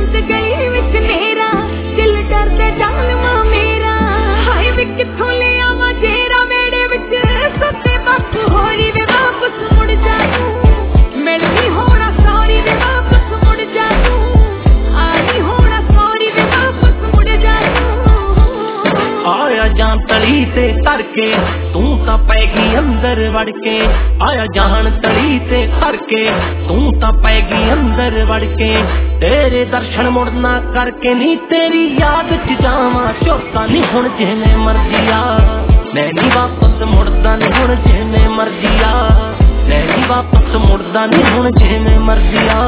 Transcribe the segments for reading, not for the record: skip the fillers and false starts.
रात गली विच नेरा दिल डरदा जालमा मेरा हाय वे किथों ले आवां जेरा मेरे विच सत्ते बस होरी वे वापस मुड़ जा तू मिल नहीं होना सॉरी वे वापस मुड़ जा तू आ नहीं होना सॉरी वे वापस मुड़ जा तू आया जान तली ते तर के तू तां पैगी अंदर वड़ के आया जान तली ते तर के तू तां पैगी अंदर वड़ के तेरे दर्शन मुड़ना करके नी तेरी याद च जावां चौथा नी हुण जिवें मर्जी आ मैं नी वापस मुड़दा नी हुण जिवें मर्जी आ मैं नी वापस मुड़दा नी हुण जिवें मर्जी आ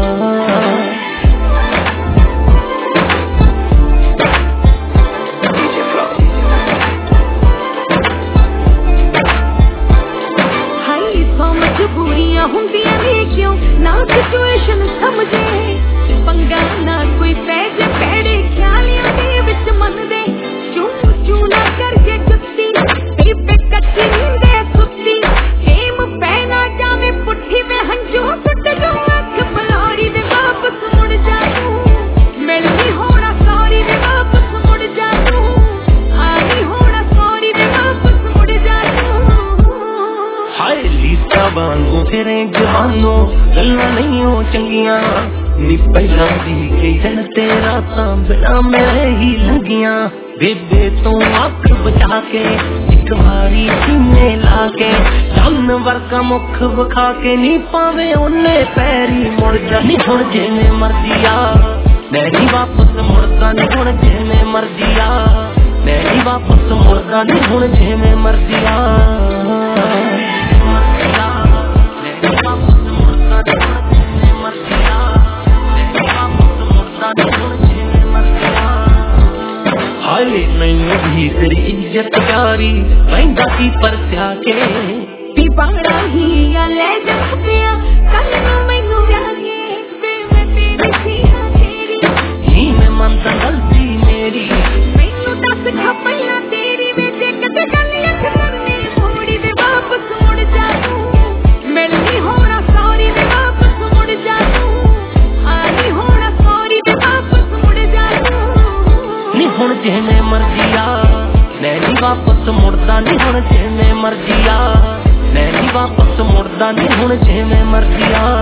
मजबूरियां हुंदियां ने क्यों ना सिचुएशन समझे पंगा ना कोई पैज पैड़े ख्यालियां दे विच मन दे चू चू ना करके जुत्ती तेरी पे कच्ची नींदे सुत्ती गेम पैना जावे पुट्ठी में हंजू सुट जो अख पलारी दे वापस मुड़ जा तू मिल नहीं होना सॉरी दे वापस मुड़ जा तू आ नहीं होना सॉरी दे वापस मुड़ जा तू हाय लीसा वांगू फिरे जवानो गल्लां नहीं हो चंगियां नी पहला दी गई दिन तेरा तां बिना मेरे ही लंगियां बेबे तू अख बचा के एक बारी सीने ला के जानवर का मुख विखा के नी पावे ओने पैरी मुड़ जा नी हुण जिवें मर्जी आ मैं नी वापस मुड़दा नी हुण जिवें मर्जी आ मैं नी वापस मुड़दा नी हुण जिवें मर्जी आ हाय मैनू भी तेरी इज्जत प्यारी वैंदा की परस्या के बाड़ा ही या ले जा पिया कल नू मैनू जागे वे मैं तेरी सिया तेरी ही मैं मनदा गलती मेरी मैनू दस खा पहला तेरी वे जे कदे गल अख करने मोड़ी वे वापस मुड़ जा तू मिल नहीं होना सॉरी वे वापस मुड़ जा तू आ नहीं होना सॉरी वे वापस मुड़ जा तू नी हुण जिवें मर्जी आ मैं नी वापस मुड़दा नी हुण जिवें मर्जी आ मैं नी वापस मुड़दा नी हुण जिवें मर्जी आ